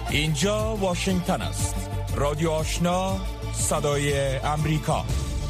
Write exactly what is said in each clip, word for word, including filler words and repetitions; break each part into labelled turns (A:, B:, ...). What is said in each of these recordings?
A: اینجا واشنگتن است. رادیو آشنا، صدای امریکا.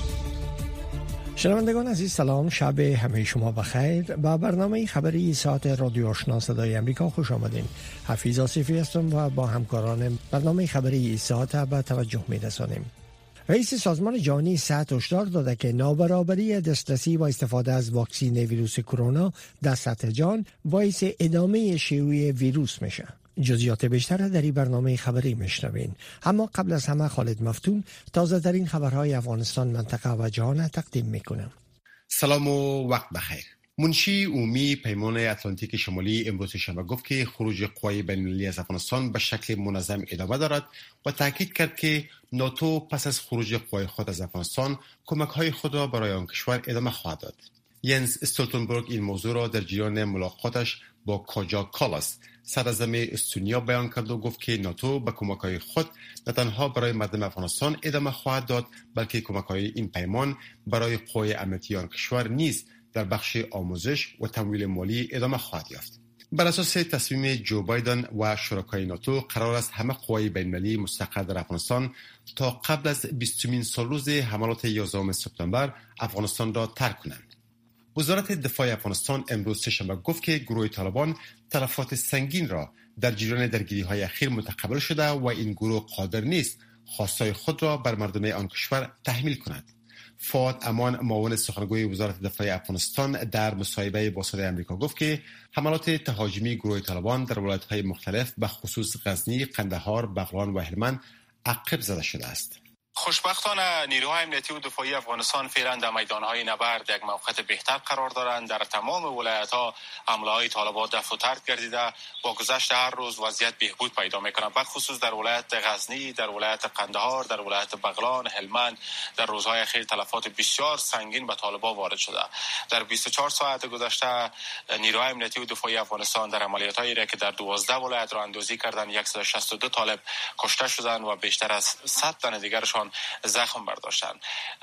B: شنوندگان عزیز سلام، شب همه شما بخیر. با برنامه خبری ساعت رادیو آشنا صدای امریکا خوش آمدین. حفیظ آصفی هستم و با همکاران برنامه خبری ساعت به توجه می رسانیم. رئیس سازمان جهانی صحت هشدار داده که نابرابری دسترسی و استفاده از واکسن ویروس کرونا در سطح جهان باعث ادامه شیوع ویروس میشه. جزئیات بیشتر در این برنامه خبری میشنوین. اما قبل از همه خالد مفتون تازه ترین خبرهای افغانستان، منطقه و جهان تقدیم میکنم.
C: سلام و وقت بخیر. منشی عمومی پیمان اتلانتیک شمالی امروز شنبه گفت که خروج قوای بین‌المللی از افغانستان به شکل منظم ادامه دارد و تاکید کرد که ناتو پس از خروج قوای خود از افغانستان کمک‌های خود را برای آن کشور ادامه خواهد داد. ینس استولتنبرگ این موضوع را در جریان ملاقاتش با کاجا کالاس صدراعظم استونیا بیان کرد و گفت که ناتو به کمک‌های خود نه تنها برای مردم افغانستان ادامه خواهد داد، بلکه کمک‌های این پیمان برای قوای امنیتی آن کشور نیز در بخش آموزش و تمویل مالی ادامه خواهد یافت. بر اساس تصمیم جو بایدن و شرکای ناتو قرار است همه قوای بین‌المللی مستقر در افغانستان تا قبل از بیستمین سالروز حملات یازدهم سپتامبر افغانستان را ترک کنند. وزارت دفاع افغانستان امروز سه‌شنبه گفت که گروه طالبان تلفات سنگین را در جریان درگیری‌های اخیر متقبل شده و این گروه قادر نیست خواستای خود را بر مردم آن کشور تحمیل کند. فؤاد امان، معاون سخنگوی وزارت دفاع افغانستان، در مصاحبه با صدای آمریکا گفت که حملات تهاجمی گروه طالبان در ولایت‌های مختلف به خصوص غزنی، قندهار، بغلان و هلمند عقب زده شده است.
D: خوشبختانه نیروهای امنیتی و دفاعی افغانستان فعلا در میدانهای نبرد یک موقعیت بهتر قرار دارند. در تمام ولایت‌ها حمله‌های طالبان دفع و ترک گردیده، با گذشت هر روز وضعیت بهبود پیدا می‌کند. به خصوص در ولایت غزنی، در ولایت قندهار، در ولایت بغلان، هلمند در روزهای اخیر تلفات بسیار سنگین به طالبان وارد شده. در بیست و چهار ساعت گذشته نیروهای امنیتی و دفاعی افغانستان در عملیات‌هایی را که در دوازده ولایت راه اندازی کردند صد و شصت و دو طالب کشته شدند و بیشتر از صد تن دیگرشان زخم برداشتند.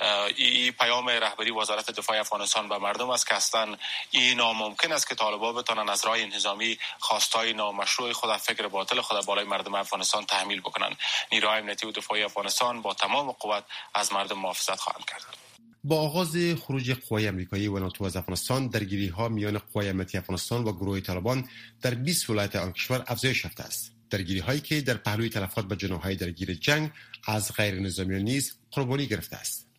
D: این پیام رهبری وزارت دفاع افغانستان به مردم است که اصلا این ناممکن است که طالبان بتوانند از راه انتظامی خواستای نامشروع خود، فکر باطل خود بالای مردم افغانستان تحمیل بکنند. نیروهای امنیتی و دفاعی افغانستان با تمام قوت از مردم محافظت خواهند کرد.
C: با آغاز خروج قوای آمریکایی و ناتو از افغانستان، درگیری‌ها میان قوای امنیتی افغانستان و گروه طالبان در بیست ولایت آن کشور افزایش یافته است. درگیری‌هایی که در پهلوی تلفات به جناح‌های درگیر جنگ از غیر نظامیان نیز قربانی گرفته است.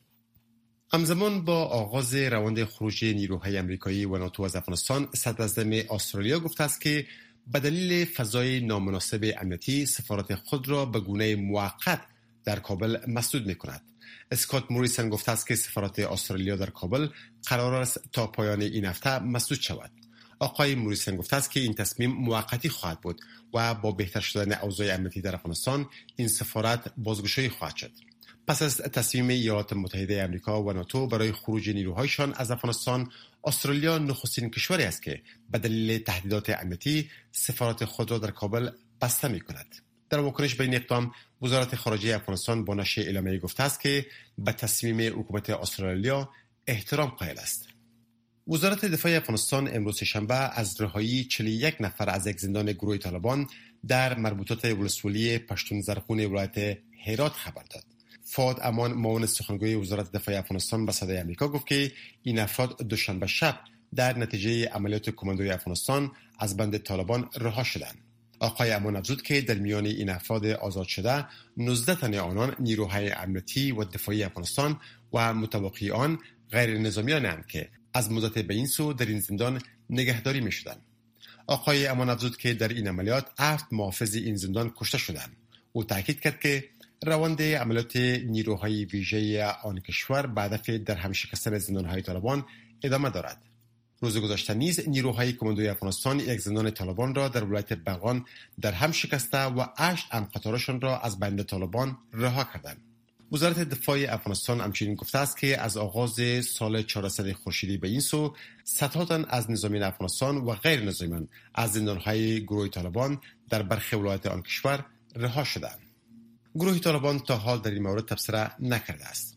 C: همزمان با آغاز روند خروج نیروهای آمریکایی و ناتو از افغانستان، صدراعظم استرالیا گفته است که به دلیل فضای نامناسب امنیتی سفارت خود را به گونه موقت در کابل مسدود می‌کند. اسکات موریسن گفته است که سفارت استرالیا در کابل قرار است تا پایان این هفته مسدود شود. آقای موریسن گفته است که این تصمیم موقتی خواهد بود و با بهتر شدن اوضاع امنیتی در افغانستان این سفارت بازگشایی خواهد شد. پس از تصمیم ایالات متحده آمریکا و ناتو برای خروج نیروهایشان از افغانستان، استرالیا نخستین کشوری است که به دلیل تهدیدات امنیتی سفارت خود را در کابل بسته می‌کند. در واکنش به این اقدام، وزارت خارجه افغانستان با نشر اعلامیه‌ای گفته است که به تصمیم حکومت استرالیا احترام قائل است. وزارت دفاع افغانستان امروز شنبه از رهایی چهل و یک نفر از یک زندان گروه طالبان در مربوطات ولسوالی پشتون زرخون ولایت هرات خبر داد. فؤاد امان، معاون سخنگوی وزارت دفاع افغانستان، به صدای آمریکا گفت که این افراد دوشنبه شب در نتیجه عملیات کماندوی افغانستان از بند طالبان رها شدند. آقای امان افزود که در میان این افراد آزاد شده نوزده تن آنان نیروهای امنیتی و دفاعی افغانستان و متوقی آن غیر نظامیانند که از مدت به این سو در این زندان نگهداری می شدند. آقای امان افزود که در این عملیات هفت محافظ این زندان کشته شدند. او تاکید کرد که روند عملیات نیروهای ویژه آن کشور به هدف در هم شکستن زندانهای طالبان ادامه دارد. روز گذشته نیز نیروهای کماندوی افغانستان یک زندان طالبان را در ولایت بغلان در هم شکسته و هشت همقطارشان را از بند طالبان رها کردند. وزارت دفاع افغانستان همچنین گفته است که از آغاز سال چهارصد خورشیدی به این سو صدها تن از نظامیان افغانستان و غیر نظامیان از زندانهای گروه طالبان در برخی ولایات آن کشور رها شدند. گروه طالبان تا حال در این مورد تبصره نکرده است.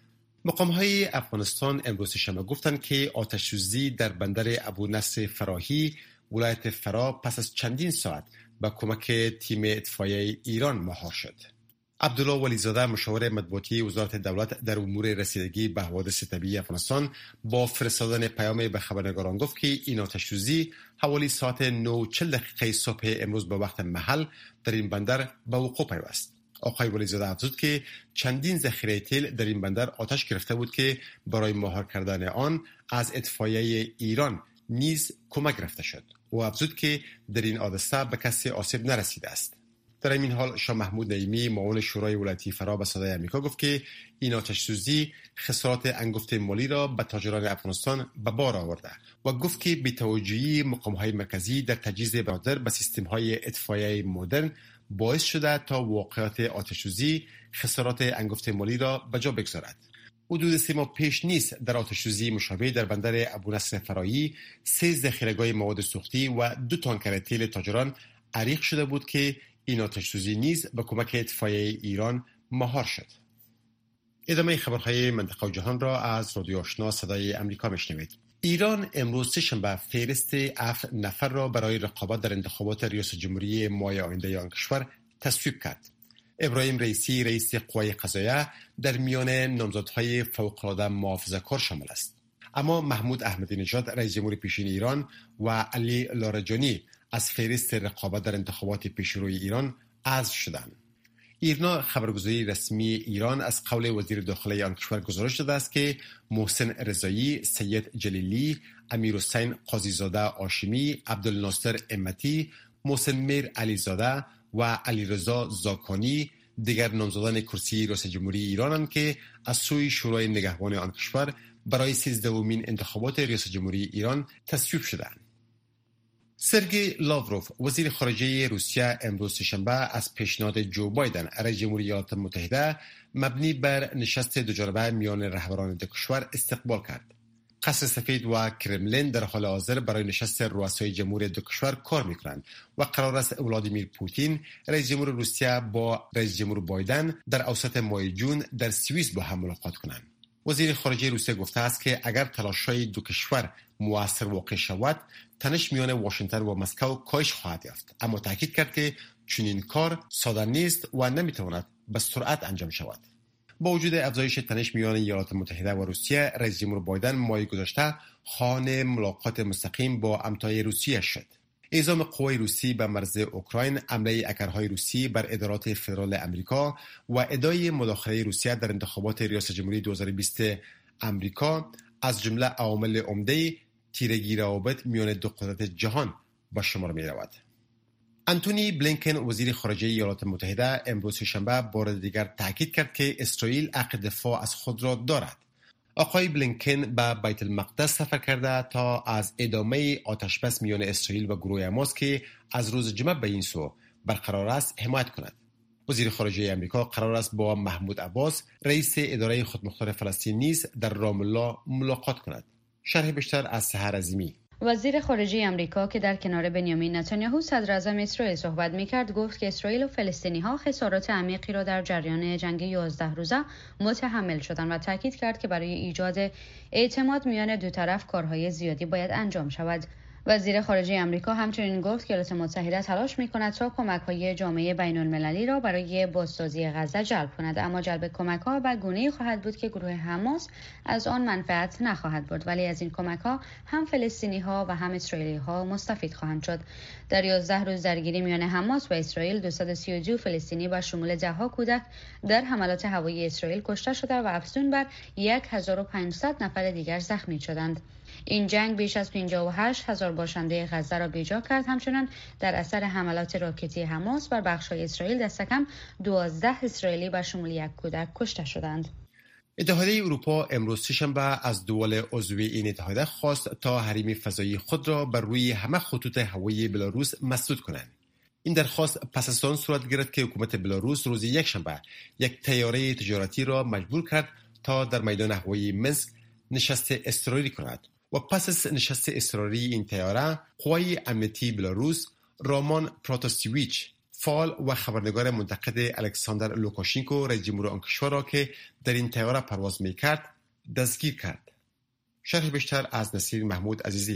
C: مقام‌های افغانستان امروز شنبه گفتند که آتش‌سوزی در بندر ابو نصر فراهی ولایت فرا پس از چندین ساعت به کمک تیم اطفایی ایران مهار شد. عبدالله ولیزاده مشاور مطبوعاتی وزارت دولت در امور رسیدگی به حوادث طبیعی افغانستان با فرستادن پیام به خبرنگاران گفت که این آتش‌سوزی حوالی ساعت نه و چهل دقیقه صبح امروز به وقت محل در این بندر به وقوع پیوست. آقای ولیزاده افزود که چندین ذخیره تیل در این بندر آتش گرفته بود که برای مهار کردن آن از اطفایه ایران نیز کمک گرفته شد. او افزود که در این حادثه به کسی آسیب نرسیده است. در این حال شاه محمود نعیمی معاون شورای ولایتی فرا به صدای آمریکا گفت که این آتش‌سوزی خسارات انگفت مالی را به تاجران افغانستان به بار آورده و گفت که بی‌توجهی مقام‌های مرکزی در تجهیز بنادر به سیستم‌های اطفایی مدرن باعث شده تا واقعات آتش‌سوزی خسارات انگفت مالی را به جا بگذارد. حدود سه ماه پیش نیز در آتش‌سوزی مشابه در بندر ابونصر فرایی سه ذخیره‌گاه مواد سوختی و دو تانکر تیل تاجران عریق شده بود که این آتش‌سوزی نیز به کمک اطفایه ایران مهار شد. ادامه خبرهای منطقه و جهان را از رادیو آشنا صدای امریکا میشنوید. ایران امروز سه‌شنبه فهرست هفت نفر را برای رقابت در انتخابات ریاست جمهوری ماه آینده آن کشور تصویب کرد. ابراهیم رئیسی رئیس قوای قضاییه در میان نامزدهای فوق‌العاده محافظه‌کار شامل است. اما محمود احمدی نژاد رئیس جمهور پیشین ایران و علی لاریجانی از فهرست رقابت در انتخابات پیشروی ایران حذف شدند. ایرنا خبرگزاری رسمی ایران از قول وزیر داخلی آن کشور گزارش داده است که محسن رضایی، سید جلیلی، امیرحسین قاضیزاده هاشمی، عبدالناصر امتی، محسن میر علیزاده و علیرضا زاکانی دیگر نامزدان کرسی ریاست جمهوری ایرانند که از سوی شورای نگهبان آن کشور برای سیزدهمین انتخابات ریاست جمهوری ایران تصویب شدند. سرگئی لاوروف وزیر خارجه روسیه امروز سه‌شنبه از پیشنهاد جو بایدن رئیس جمهوری ایالات متحده مبنی بر نشست دوجانبه میان رهبران دو کشور استقبال کرد. قصر سفید و کرملین در حال حاضر برای نشست رؤسای جمهور دو کشور کار میکنند و قرار است ولادیمیر پوتین رئیس جمهور روسیه با رئیس جمهور بایدن در اواسط ماه جون در سوئیس با هم ملاقات کنند. وزیر خارجه روسیه گفته است که اگر تلاش‌های دو کشور مؤثر واقع شود، تنش میان واشنگتن و مسکو کاهش خواهد یافت، اما تاکید کرد که چنین کار ساده نیست و نمیتواند به سرعت انجام شود. با وجود افزایش تنش میان ایالات متحده و روسیه، رئیس جمهور بایدن ماه گذشته خواهان ملاقات مستقیم با همتای روسیه شد. اعزام قوای روسی به مرز اوکراین، حمله هکرهای روسی بر ادارات فدرال امریکا و ادعای مداخله روسیه در انتخابات ریاست جمهوری دو هزار و بیست امریکا از جمله عوامل عمده تیرگی روابط میان دو قدرت جهان به شمار می رود. انتونی بلینکن وزیر خارجه ایالات متحده امروز شنبه بار دیگر تاکید کرد که اسرائیل حق دفاع از خود را دارد. آقای بلینکن به بیت المقدس سفر کرده تا از ادامه آتشبس میان اسرائیل و گروه حماس که از روز جمعه به این سو برقرار است حمایت کند. وزیر خارجه آمریکا قرار است با محمود عباس رئیس اداره خودمختار فلسطین نیز در رام الله ملاقات کند. شرح بیشتر از سحر عظیمی.
E: وزیر خارجه آمریکا که در کنار بنیامین نتانیاهو صدر اعظم اسرائیل صحبت می‌کرد گفت که اسرائیل و فلسطینی‌ها خسارات عمیقی را در جریان جنگ یازده روزه متحمل شدند و تاکید کرد که برای ایجاد اعتماد میان دو طرف کارهای زیادی باید انجام شود. وزیر خارجه آمریکا همچنین گفت که ایالات متحده تلاش می‌کند تا کمک‌های جامعه بین‌المللی را برای بازسازی غزه جلب کند، اما جلب کمک‌ها به گونه‌ای خواهد بود که گروه حماس از آن منفعت نخواهد برد، ولی از این کمک‌ها هم فلسطینی‌ها و هم اسرائیلی‌ها مستفید خواهند شد. در یازده روز درگیری میان حماس و اسرائیل دویست و سی و دو فلسطینی با شمول ده‌ها کودک در حملات هوایی اسرائیل کشته شده و افزون بر هزار و پانصد نفر دیگر زخمی شدند. این جنگ بیش از پنجاه و هشت هزار باشنده غزه را بیجا کرد. همچنین در اثر حملات راکتی حماس بر بخش‌های اسرائیل دست کم دوازده اسرائیلی با شمول یک کودک کشته شدند.
C: اتحادیه اروپا امروز سه‌شنبه از دول عضو این اتحادیه خواست تا حریم فضایی خود را بر روی همه خطوط هوایی بلاروس مسدود کنند. این درخواست پس از آن صورت گرفت که حکومت بلاروس روز یکشنبه یک طیاره تجارتی را مجبور کرد تا در میدان هوایی منسک نشست اضطراری کند و پس از نشست اضطراری این طیاره، قوای امنیتی بلاروس رامان پروتاسیویچ، فعال و خبرنگار منتقد الکساندر لوکاشنکو رئیس جمهور آن کشور را که در این طیاره پرواز می‌کرد دستگیر کرد. شرح بیشتر از نصیر محمود عزیزی.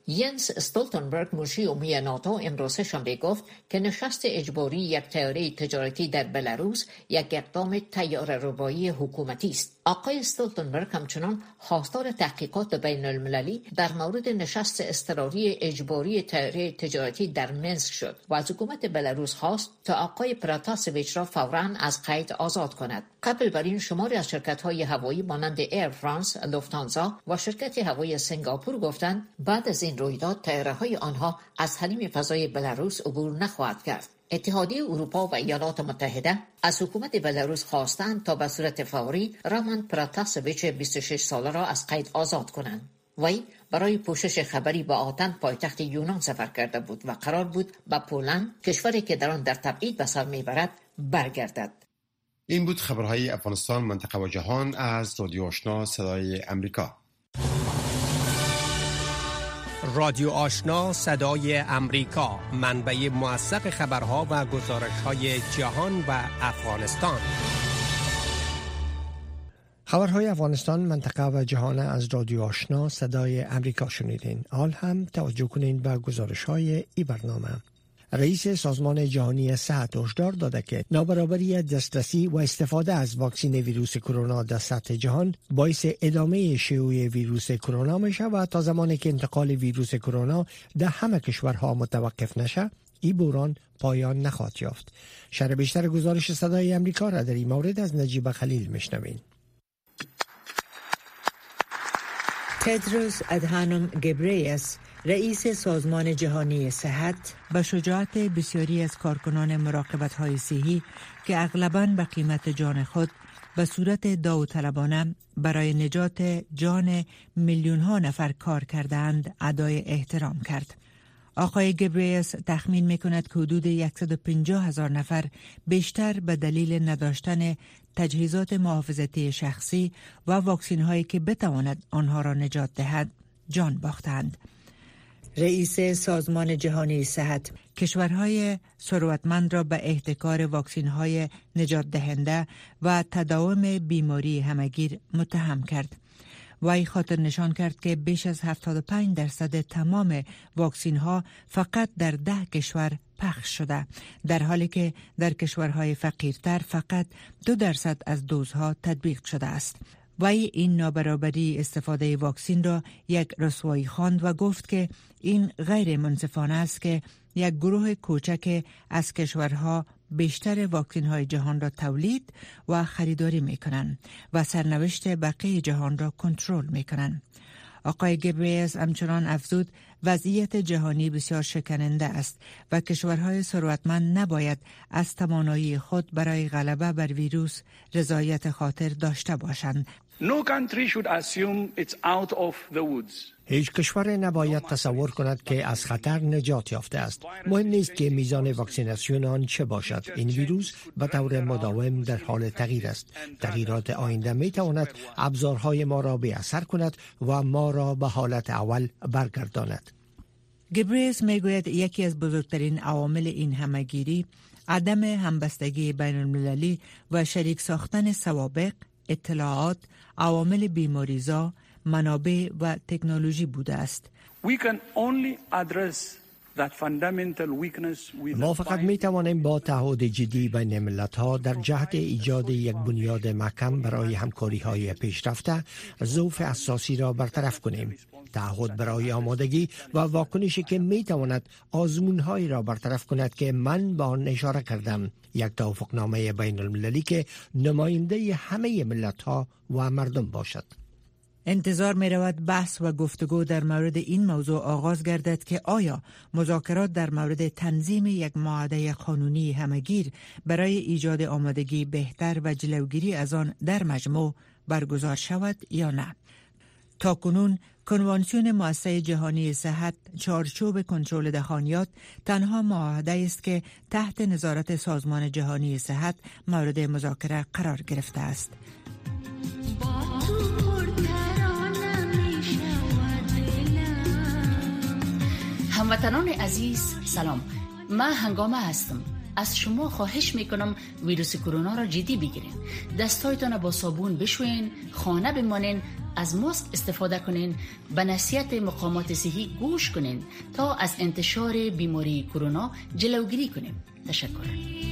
F: ینس استولتنبرگ مجری عمومی ناتو امروز شنبه گفت که نشست اجباری یک طیاره تجارتی در بلاروس یک اقدام طیاره‌ربایی حکومتی است. آقای استولتنبرگ همچنان خواستار تحقیقات بین المللی در مورد نشست اضطراری اجباری طیاره تجارتی در منسک شد و از حکومت بلاروس خواست تا آقای پراتاسویچ را فوراً از قید آزاد کند. قبل بر این شماری از شرکت‌های هوایی مانند ایر فرانس، لوفتانزا و شرکت هوایی سنگاپور گفتند بعد از این رویداد طیاره‌های آنها از حریم فضای بلاروس عبور نخواهد کرد. اتحادیه اروپا و ایالات متحده از حکومت بلاروس خواستند تا به صورت فوری رامان پراتاسویچ بیست و شش ساله را از قید آزاد کنند. وی برای پوشش خبری به آتن پایتخت یونان سفر کرده بود و قرار بود به پولند، کشوری که در آن در تبعید به سر میبرد، برگردد.
C: این بود خبرهای افغانستان، منطقه و جهان از رادیو آشنا صدای امریکا.
B: رادیو آشنا صدای امریکا، منبع موثق خبرها و گزارش‌های جهان و افغانستان. خبرهای افغانستان، منطقه و جهان از رادیو آشنا صدای امریکا شنیدین. حال هم توجه کنین به گزارش‌های این برنامه. رئیس سازمان جهانی صحت هشدار داده که نابرابری دسترسی و استفاده از واکسن ویروس کرونا در سطح جهان باعث ادامه شیوع ویروس کرونا می شود. تا زمانی که انتقال ویروس کرونا در همه کشورها متوقف نشه، این بحران پایان نخواهد یافت. شرح بیشتر گزارش صدای امریکا را در این مورد از نجیب خلیل میشنوین.
G: تدروس ادهانوم گبریس، رئیس سازمان جهانی صحت، به شجاعت بسیاری از کارکنان مراقبت‌های صحی که اغلباً به قیمت جان خود به صورت داوطلبانه برای نجات جان میلیون‌ها نفر کار کردند، ادای احترام کرد. آقای گبریس تخمین می‌کند که حدود صد و پنجاه هزار نفر بیشتر به دلیل نداشتن تجهیزات محافظتی شخصی و واکسین‌هایی که بتواند آنها را نجات دهد جان باختند. رئیس سازمان جهانی صحت کشورهای ثروتمند را به احتکار واکسین‌های نجات دهنده و تداوم بیماری همگیر متهم کرد. وی خاطر نشان کرد که بیش از هفتاد و پنج درصد تمام واکسین ها فقط در ده کشور پخش شده، در حالی که در کشورهای فقیرتر فقط دو درصد از دوزها تطبیق شده است. وی این نابرابری استفاده واکسین را یک رسوایی خواند و گفت که این غیر منصفانه است که یک گروه کوچک از کشورها بیشتر واکسین های جهان را تولید و خریداری می کنند و سرنوشت بقیه جهان را کنترل می کنند. آقای گبریس همچنان افزود وضعیت جهانی بسیار شکننده است و کشورهای ثروتمند نباید از توانایی خود برای غلبه بر ویروس رضایت خاطر داشته باشند.
H: No country should assume it's out of the woods.
B: هیچ کشور نباید تصور کند که از خطر نجات یافته است. مهم نیست که میزان واکسیناسیون آن چه باشد. این ویروس به طور مداوم در حال تغییر است. تغییرات آینده می تواند ابزارهای ما را به اثر کند و ما را به حالت اول برگرداند.
G: گبریس میگوید یکی از بزرگترین عوامل این همگیری عدم همبستگی بین المللی و شریک ساختن سوابق، اطلاعات، عوامل بیماریزا، منابع و تکنولوژی بوده است.
H: We can only address that fundamental weakness with
B: ما فقط می توانیم با تعهد جدی بین ملت‌ها در جهت ایجاد یک بنیاد محکم برای همکاری‌های پیشرفته ضعف اساسی را برطرف کنیم. تعهد برای آمادگی و واکنشی که می تواند آزمون‌هایی را برطرف کند که من به آن اشاره کردم. یک توافقنامه بین المللی که نماینده همه ملت‌ها و مردم باشد.
G: انتظار می رود بحث و گفتگو در مورد این موضوع آغاز گردد که آیا مذاکرات در مورد تنظیم یک معاهده قانونی همگیر برای ایجاد آمادگی بهتر و جلوگیری از آن در مجموع برگزار شود یا نه. تاکنون کنوانسیون مؤسسه جهانی صحت چارچوب کنترل دهانیات تنها معاهده است که تحت نظارت سازمان جهانی صحت مورد مذاکره قرار گرفته است.
I: هموطنان عزیز سلام، من هنگامه هستم. از شما خواهش میکنم ویروس کرونا را جدی بگیرین. دستایتان با صابون بشوین، خانه بمانین از ماسک استفاده کنین، به نصیحت مقامات صحی گوش کنین تا از انتشار بیماری کرونا جلوگیری کنیم. تشکر.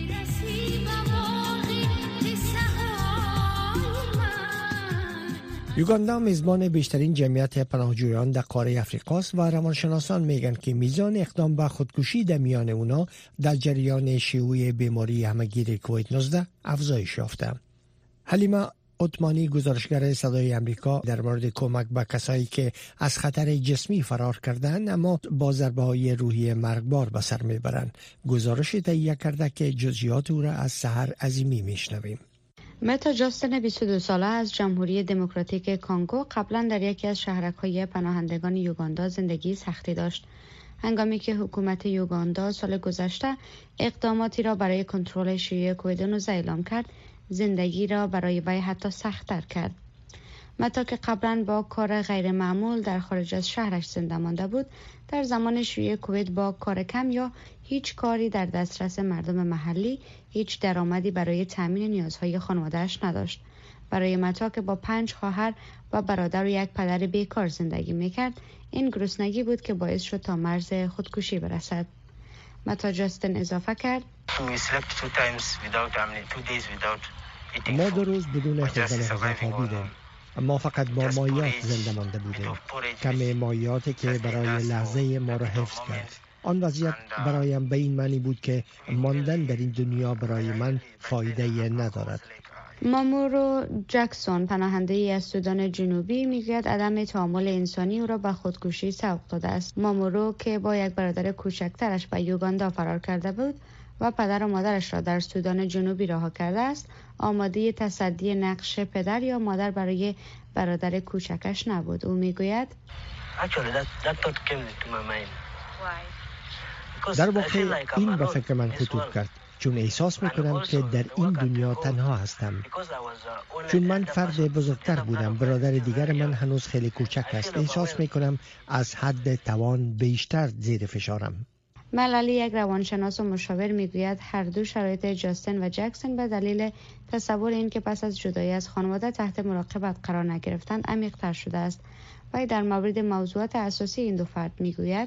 B: یوگاندا میزبان بیشترین جمعیت پناهجویان در قاره افریقا است و روانشناسان میگن که میزان اقدام به خودکشی در میان اونا در جریان شیوع بیماری همهگیر کووید نوزده افزایش یافته. حلیمه عثمانی گزارشگر صدای امریکا در مورد کمک به کسایی که از خطر جسمی فرار کردند اما با ضربه‌های روحی مرگبار به سر میبرند گزارش تهیه کرده که جزئیات او را از سحر عظیمی میشنویم.
E: متا جاستن بیست و دو ساله از جمهوری دموکراتیک کانگو قبلا در یکی از شهرک‌های پناهندگان یوگاندا زندگی سختی داشت. هنگامی که حکومت یوگاندا سال گذشته اقداماتی را برای کنترل شیوع کووید نوزده اعلام کرد، زندگی را برای وی حتی سخت‌تر کرد. متا که قبلا با کار غیر معمول در خارج از شهرش زنده مانده بود، در زمان شیوع کووید با کار کم یا هیچ کاری در دسترس مردم محلی، هیچ درآمدی برای تامین نیازهای خانواده‌اش نداشت. برای متا که با پنج خواهر و برادر و یک پدر بیکار زندگی میکرد، این گرسنگی بود که باعث شد تا مرز خودکشی برسد. متا جاستن اضافه کرد:
B: ما دو روز بدون خوردن غذا خوابیدیم. ما فقط با مایات زنده مانده بودیم. کم مایاتی که برای لحظه ما را حفظ کرد. آن وضعیت برایم به این معنی بود که ماندن در این دنیا برای من فایده ندارد.
E: مامورو جکسون، پناهنده ای از سودان جنوبی، میگوید عدم تعامل انسانی او را به خودکشی سوق داده است. مامورو که با یک برادر کوچکترش به یوگاندا فرار کرده بود و پدر و مادرش را در سودان جنوبی رها کرده است، آماده تصدی نقش پدر یا مادر برای برادر کوچکش نبود. او میگوید:
B: در واقع این به فکر من خطور کرد، چون احساس میکنم که در این دنیا تنها هستم. چون من فرد بزرگتر بودم، برادر دیگر من هنوز خیلی کوچک است. احساس میکنم از حد توان بیشتر زیر فشارم.
E: ملالی، یک روانشناس و مشاور، میگوید هر دو شرایط جاستن و جکسون به دلیل تصور این که پس از جدایی از خانواده تحت مراقبت قرار نگرفتن عمیق‌تر شده است. و در مورد موضوعات اساسی این دو فرد میگوید: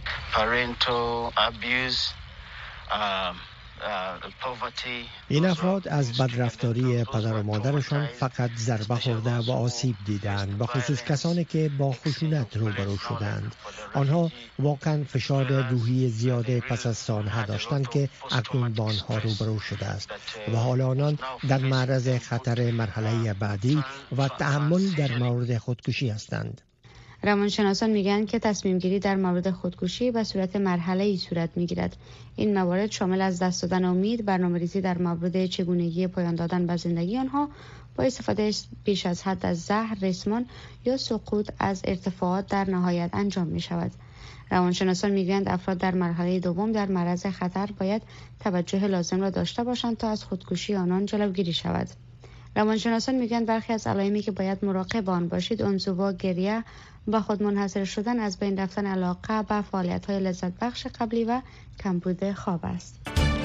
B: این افراد از بدرفتاری پدر و مادرشان فقط ضربه خورده و آسیب دیدند، به خصوص کسانی که با خشونت روبرو شدند. آنها واقعا فشار روحی زیاده پس از سالها داشتند که اکنون با آنها روبرو شده است و حالا آنان در معرض خطر مرحله بعدی و تحمل در مورد خودکشی هستند.
E: روانشناسان میگن که تصمیم گیری در مورد خودکشی به صورت مرحله‌ای صورت میگیرد. این موارد شامل از دست دادن امید، برنامه‌ریزی در مورد چگونگی پایان دادن به زندگی آنها با استفاده بیش از حد از زهر، ریسمان یا سقوط از ارتفاعات در نهایت انجام می شود. روانشناسان میگویند افراد در مرحله دوم در معرض خطر باید توجه لازم را داشته باشند تا از خودکشی آنان جلوگیری شود. روانشناسان میگن برخی از علائمی که باید مراقب آن باشید انزوا، گریه، با خود منحصر شدن، از بین رفتن علاقه به فعالیت‌های لذت بخش قبلی و کمبود خواب است.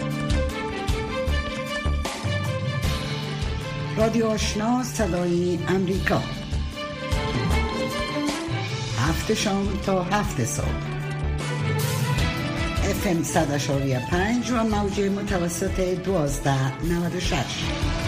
J: رادیو آشنا صدای امریکا، هفت شام تا هفت صبح، اف ام صد اشاری پنج و موج متوسط دوازده نود و شش.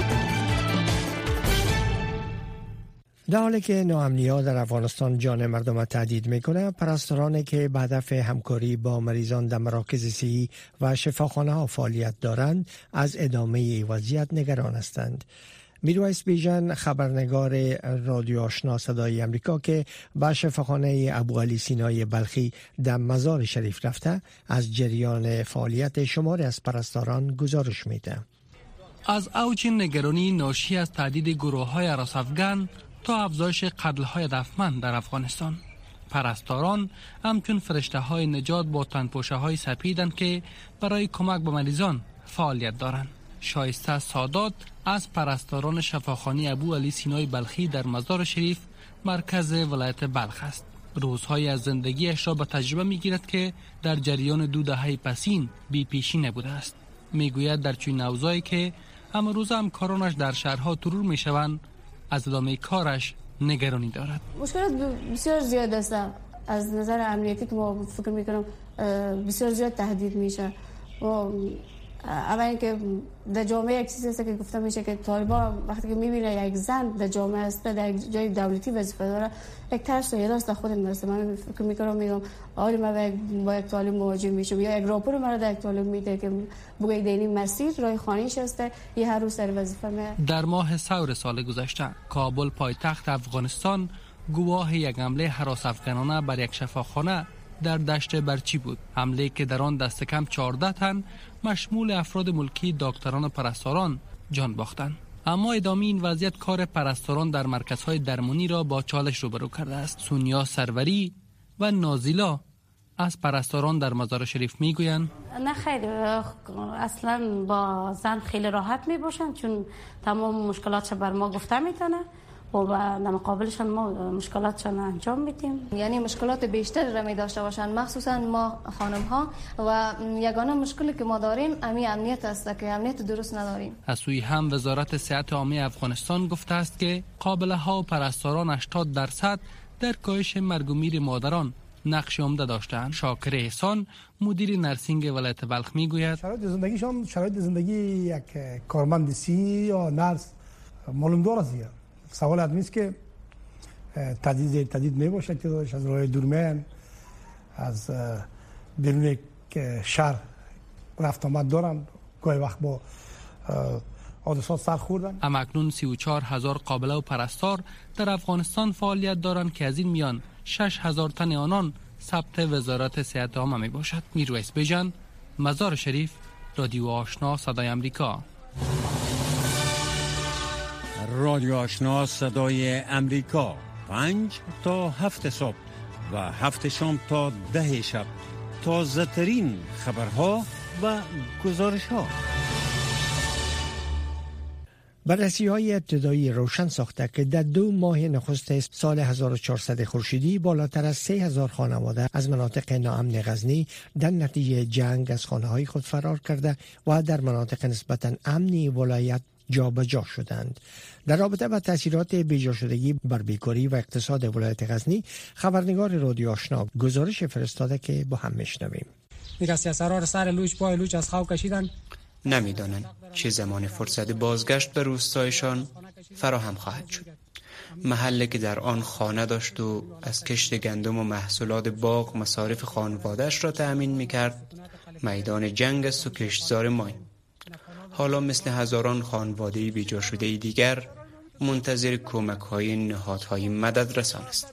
B: در حالی که ناامنی‌ها در افغانستان جان مردم را تهدید می‌کنه، پرستارانی که به هدف همکاری با مریضان در مراکز صحی و شفاخانه‌ها فعالیت دارند از ادامه وضعیت نگران هستند. میرویس بیژن، خبرنگار رادیو آشنا صدای امریکا که به شفاخانه ابوعلی سینای بلخی در مزار شریف رفته، از جریان فعالیت شماری از پرستاران گزارش میده.
K: از اوج نگرانی ناشی از تهدید گروه‌های حراس افغان تا افزایش قتل‌های هدفمند در افغانستان، پرستاران همچون فرشته‌های نجات با تن‌پوشه‌های سپیدند که برای کمک به مریضان فعالیت دارند. شایسته سادات از پرستاران شفاخانه ابوعلی سینای بلخی در مزار شریف مرکز ولایت بلخ است. روزهای از زندگیش را به تجربه می‌گیرد که در جریان دو دهه پسین بی پیشی نبوده است. میگوید در چنین اوضاعی که همه روز همکارانش در شهرها ترور میشوند، از ادامه کارش نگرانی دارد.
L: مشکلات بسیار زیاد است. از نظر امنیتی که ما فکر میکنم بسیار زیاد تهدید میشه. و اما اینکه در جامعه یک چیزی است که گفته میشه که طالبان وقتی که میبینه یک زن در جامعه است، در یک جای دولتی وظیفه داره، یک ترس و هراس در خود میرسه. من فکر میکنم میگم آره من با یک طالب مواجه میشم یا یک راپور مرا در یک طالب میده که بگه دینی مسیر راه خانه‌اش است، یه هر روز سر وظیفه میره. در
K: ماه سور سال گذشته کابل پایتخت افغانستان گواه یک حمله هراس افغانانه بر یک شفاخانه در دشت برچی بود. حمله که در آن دست کم چهارده تن مشمول افراد ملکی، دکتران و پرستاران جان باختند. اما ادامه این وضعیت کار پرستاران در مرکزهای درمانی را با چالش روبرو کرده است. سونیا سروری و نازیلا از پرستاران در مزار شریف میگویند
M: نه خیر، اصلا با زن خیلی راحت می باشند چون تمام مشکلاتش بر ما گفته میتونه و در مقابلشان ما مشکلاتشان انجام میدیم.
N: یعنی مشکلات بیشتر را می داشته باشند، مخصوصا ما خانم ها، و یگانه مشکلی که ما داریم امی امنیت است که امنیت درست نداریم.
K: از سوی هم وزارت صحت عامه افغانستان گفته است که قابله ها و پرستاران هشتاد درصد در کاهش مرگ و میر مادران نقش عمده داشتند. شاکر احسان مدیر نرسینگ ولایت بلخ میگوید
O: شرایط زندگیشان شرایط زندگی یک کارمند سی یا نرس معلوم دار است. سوال ادمی است که تدید تدید می باشد که از راه دورمیان از بیرون شهر رفت آمد دارند، گاهی وقت با حادثات سر خوردن.
K: اما اکنون سی و چهار هزار قابله و پرستار در افغانستان فعالیت دارند که از این میان شش هزار تن آنان ثبت وزارت صحت عامه می باشد. میرویس بیژن، مزار شریف، رادیو آشنا صدای امریکا.
P: رادیو آشنا صدای امریکا، پنج تا هفت صبح و هفت شام تا ده شب، تازه ترین خبرها و گزارش ها.
B: بررسی های ابتدایی روشن ساخته که در دو ماه نخست سال هزار و چهارصد خورشیدی بالاتر از سه هزار خانواده از مناطق ناامن غزنی در نتیجه جنگ از خانه های خود فرار کرده و در مناطق نسبتاً امنی ولایت جابجا شدند. در رابطه با تاثیرات بیجا شدگی بر بیکاری و اقتصاد ولایت غزنی، خبرنگار رادیو آشنا گزارش فرستاده که با هم میشنویم.
Q: دیگر سیاسرار سر لوچ پای لوچ از خواب کشیدن،
R: نمیدانند چه زمان فرصت بازگشت به روستایشان فراهم خواهد شد. محله که در آن خانه داشت و از کشت گندم و محصولات باغ مصارف خانواده‌اش را تأمین می‌کرد، میدان جنگ است و کشتزار ماین. حالا مثل هزاران خانواده بیجا شده دیگر منتظر کمک‌های نهادهای مدد رسان است.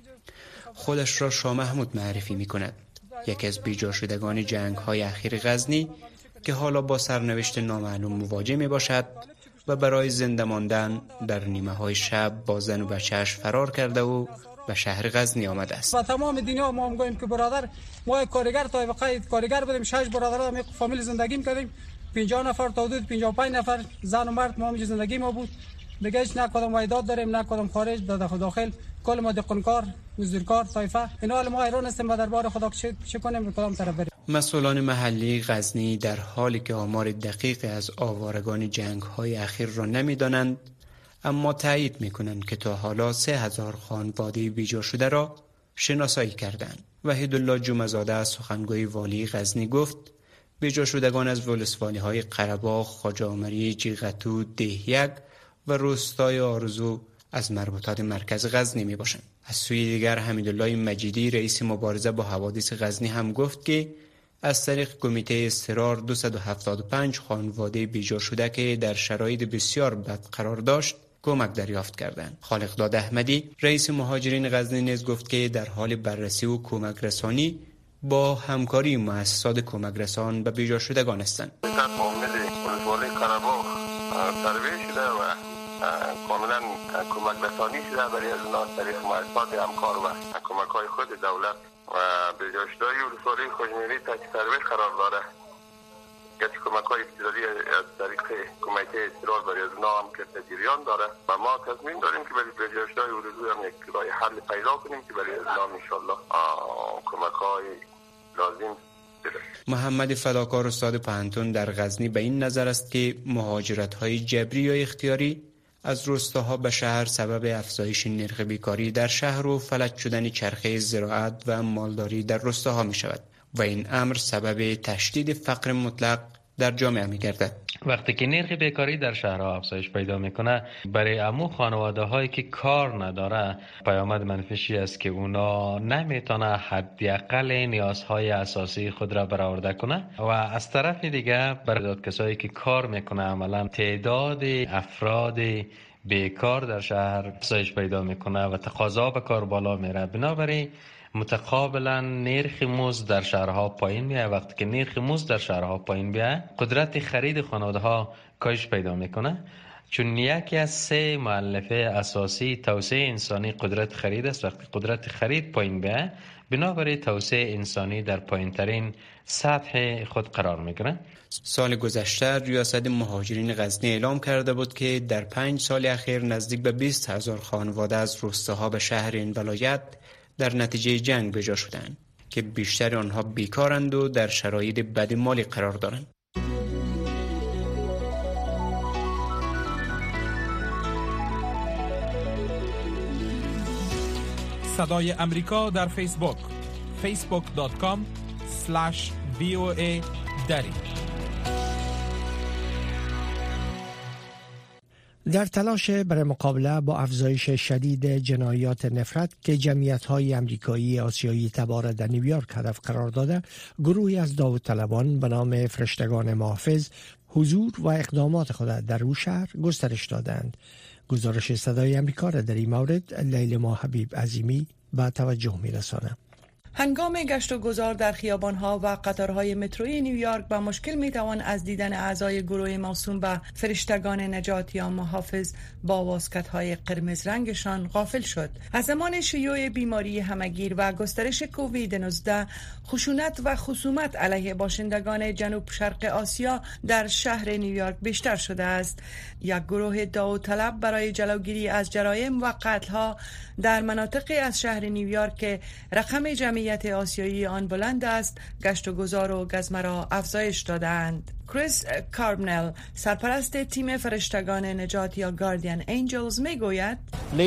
R: خودش را شاه محمود معرفی می‌کند، یکی از بیجا شدگان جنگ‌های اخیر غزنی که حالا با سرنوشت نامعلوم مواجه می‌باشد و برای زنده ماندن در نیمه‌های شب با زن و بچه‌اش فرار کرده و به شهر غزنی آمده است.
Q: و تمام دنیا ما هم گوییم که برادر ما کارگر تا وقت کارگر بودیم، شش برادر هم فامیل زندگی می‌کردیم، پنجاه نفر تا حدود پنجاه و پنج نفر زن و مرد ما هم زندگی ما بود. دیگه هیچ نه کدام وایداد داریم نه کدام خارج در داخل، کل ما دقنکار مزدورکار طایفه اینا حال ما ایران هستیم و دربار خدا چه کنیم کدام طرف بریم.
R: مسئولان محلی غزنی در حالی که آمار دقیق از آوارگان جنگ‌های اخیر را نمی‌دانند، اما تایید می‌کنند که تا حالا سه هزار خانواده بیجا شده را شناسایی کردند. وحیدالله جمعه‌زاده از سخنگوی والی غزنی گفت بیجا شدگان از ولسوالی‌های قره‌باغ، خواجه‌آمری، جیغتو، دهیک و روستای آرزو از مربوطات مرکز غزنی میباشند. از سوی دیگر حمیدالله مجیدی رئیس مبارزه با حوادث غزنی هم گفت که از طریق کمیته اضطرار دویست و هفتاد و پنج خانواده بیجا شده که در شرایط بسیار بد قرار داشت کمک دریافت کردند. خالقداد احمدی رئیس مهاجرین غزنی نیز گفت که در حال بررسی و کمک رسانی با همکاری مؤسسات کمک رسان به بیجا شدگان هستند.
S: کاملا کمک رسانی شده برای از اونا طریق مؤسسات همکار و کمک‌های خود دولت و بجاشتای ولسوالی خوشمیری تحت سروش قرار داره. گرچه کمک‌های ابتدایی از طریق کمیته اضطرار برای از اونا هم که جریان داره و ما تصمیم داریم که برای بجاشتای ولسوالی هم یک راه حل پیدا کنیم که برای از اونا انشالله کمک‌های لازم بده.
R: محمد فداکار استاد پهنتون در غزنی به این نظر است که مهاجرت‌های جبری یا اختیاری از روستاها به شهر سبب افزایش نرخ بیکاری در شهر و فلج شدن چرخه زراعت و مالداری در روستاها می شود و این امر سبب تشدید فقر مطلق در جامعه می گردد.
T: وقتی که نرخ بیکاری در شهرها افزایش پیدا میکنه، برای عمو خانواده هایی که کار نداره پیامد منفیشی است که اونا نمیتونه حداقل نیازهای اساسی خود را برآورده کنه و از طرف دیگه برای کسایی که کار میکنه عملا تعداد افراد بیکار در شهر افزایش پیدا میکنه و تقاضا به کار بالا میره. بنابراین متقابلا نرخ مزد در شهرها پایین میاد. وقتی که نرخ مزد در شهرها پایین بیاد، قدرت خرید خانواده ها کاهش پیدا میکنه، چون یکی از سه مؤلفه اساسی توسعه انسانی قدرت خرید است. وقتی قدرت خرید پایین بیاد، بنابراین توسعه انسانی در پایین ترین سطح خود قرار میگیره.
R: سال گذشته ریاست مهاجرین غزنی اعلام کرده بود که در پنج سال اخیر نزدیک به بیست هزار خانواده از روستاها به شهر این ولایت در نتیجه جنگ به جا شدند که بیشتر آنها بیکارند و در شرایط بد مالی قرار دارند.
A: صدای امریکا در فیسبوک فیسبوک دات کام اسلش وی او ای دری.
B: در تلاش برای مقابله با افزایش شدید جنایات نفرت که جمعیت‌های امریکایی آسیایی تبار در نیویورک هدف قرار داده، گروهی از داوطلبان به نام فرشتگان محافظ حضور و اقدامات خود در او شهر گسترش دادند. گزارش صدای امریکا را در این مورد لیلا حبیب عظیمی به توجه می‌رساند.
U: هنگام گشت و گذار در خیابان‌ها و قطارهای متروی نیویورک با مشکل می‌توان از دیدن اعضای گروه موسوم به فرشتگان نجات یا محافظ با واسکت‌های قرمز رنگشان غافل شد. از زمان شیوع بیماری همه‌گیر و گسترش کووید نوزده، خشونت و خصومت علیه باشندگان جنوب شرق آسیا در شهر نیویورک بیشتر شده است. یک گروه داوطلب برای جلوگیری از جرایم و قتل‌ها در مناطقی از شهر نیویورک که رقم جمعی آسیایی آن بلند است، گشت و گذار و گزمه را افزایش دادند. کریس کاربنل، سرپرست تیم فرشتگان نجات یا گاردین انجلز، می گوید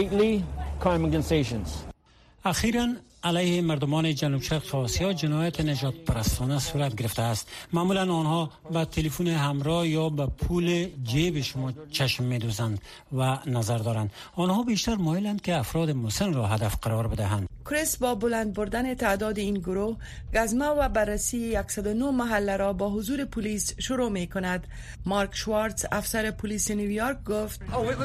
V: اخیراً علیه مردمان جنوب شرق آسیا جنایت نجات پرستانه صورت گرفته است. معمولا آنها به تلفن همراه یا به پول جیب شما چشم می‌دوزند و نظر دارند. آنها بیشتر مایلند که افراد مسن را هدف قرار بدهند.
U: کریس با بلند بردن تعداد این گروه، گزمه و بررسی صد و نه محله را با حضور پلیس شروع می کند. مارک شوارتز، افسر پلیس نیویورک، گفت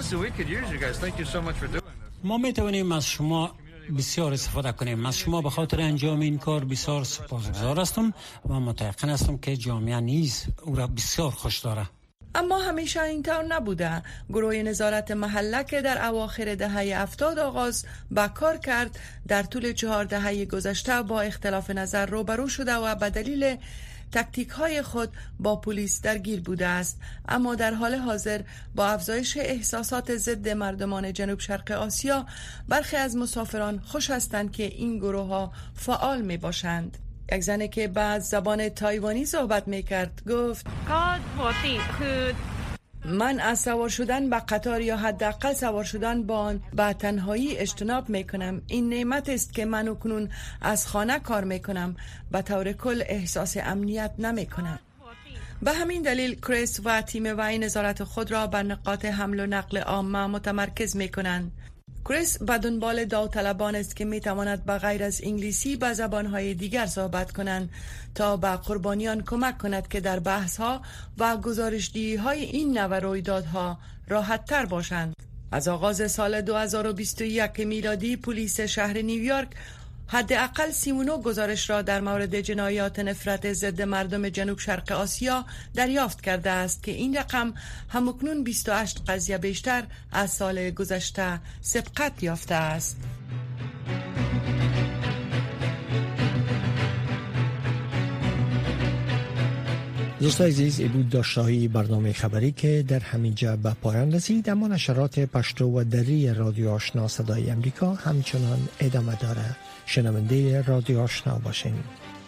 V: ما می توانیم از شما بسیار استفاده کنیم. از شما به خاطر انجام این کار بسیار سپاسگزار هستم و متيقن هستم که جامعه نیز او را بسیار خوش داره.
U: اما همیشه اینطور نبوده. گروه نظارت محله که در اواخر دهه هفتاد آغاز به کار کرد، در طول چهار دهه گذشته با اختلاف نظر روبرو شده و به دلیل تکتیک های خود با پلیس درگیر بوده است. اما در حال حاضر با افزایش احساسات ضد مردمان جنوب شرق آسیا، برخی از مسافران خوش هستند که این گروه ها فعال می باشند. یک زنی که بعد زبان تایوانی صحبت می کرد گفت من از سوار شدن به قطار یا حداقل سوار شدن با آن به تنهایی اجتناب می کنم. این نعمت است که من اکنون از خانه کار می کنم. به طور کل احساس امنیت نمی کنم. به همین دلیل کریس و تیم وی نظارت خود را بر نقاط حمل و نقل عامه متمرکز می کنند. کریس به دنبال داوطلبان است که می تواند به غیر از انگلیسی به زبانهای دیگر صحبت کنند تا به قربانیان کمک کند که در بحث ها و گزارشدهی های این نوع رویدادها راحت تر باشند. از آغاز سال دو هزار و بیست و یک میلادی، پلیس شهر نیویورک حداقل سی و نه گزارش را در مورد جنایات نفرت ضد مردم جنوب شرق آسیا دریافت کرده است که این رقم همکنون بیست و هشت قضیه بیشتر از سال گذشته سبقت یافته است.
B: دوستان عزیز، این بود داشته‌های برنامه خبری که در همینجا به پایان رسید. اما نشرات پشتو و دری رادیو آشنا صدای امریکا همچنان ادامه داره. شنونده رادیو آشنا باشین.